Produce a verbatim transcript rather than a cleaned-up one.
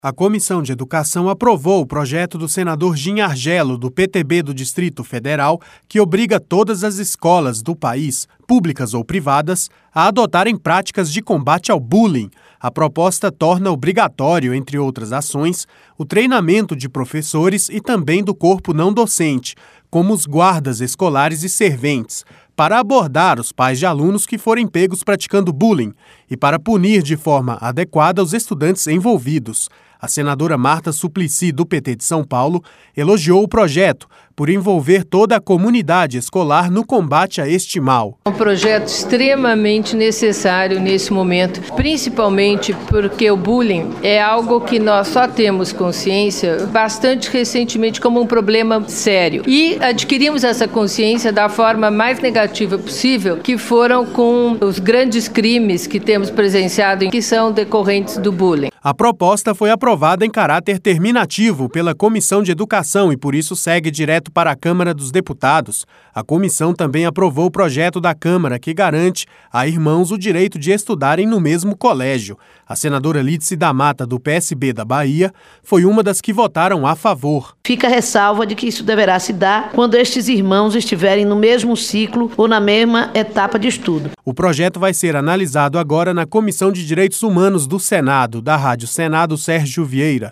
A Comissão de Educação aprovou o projeto do senador Gin Argello, do P T B do Distrito Federal, que obriga todas as escolas do país, públicas ou privadas, a adotarem práticas de combate ao bullying. A proposta torna obrigatório, entre outras ações, o treinamento de professores e também do corpo não docente, como os guardas escolares e serventes, para abordar os pais de alunos que forem pegos praticando bullying e para punir de forma adequada os estudantes envolvidos. A senadora Marta Suplicy, do P T de São Paulo, elogiou o projeto por envolver toda a comunidade escolar no combate a este mal. É um projeto extremamente necessário nesse momento, principalmente porque o bullying é algo que nós só temos consciência bastante recentemente como um problema sério. E adquirimos essa consciência da forma mais negativa possível, que foram com os grandes crimes que temos presenciado, que são decorrentes do bullying. A proposta foi aprovada em caráter terminativo pela Comissão de Educação e por isso segue direto para a Câmara dos Deputados. A comissão também aprovou o projeto da Câmara que garante a irmãos o direito de estudarem no mesmo colégio. A senadora Lídice da Mata, do P S B da Bahia, foi uma das que votaram a favor. Fica a ressalva de que isso deverá se dar quando estes irmãos estiverem no mesmo ciclo ou na mesma etapa de estudo. O projeto vai ser analisado agora na Comissão de Direitos Humanos do Senado, da Rádio Senado Sérgio Vieira.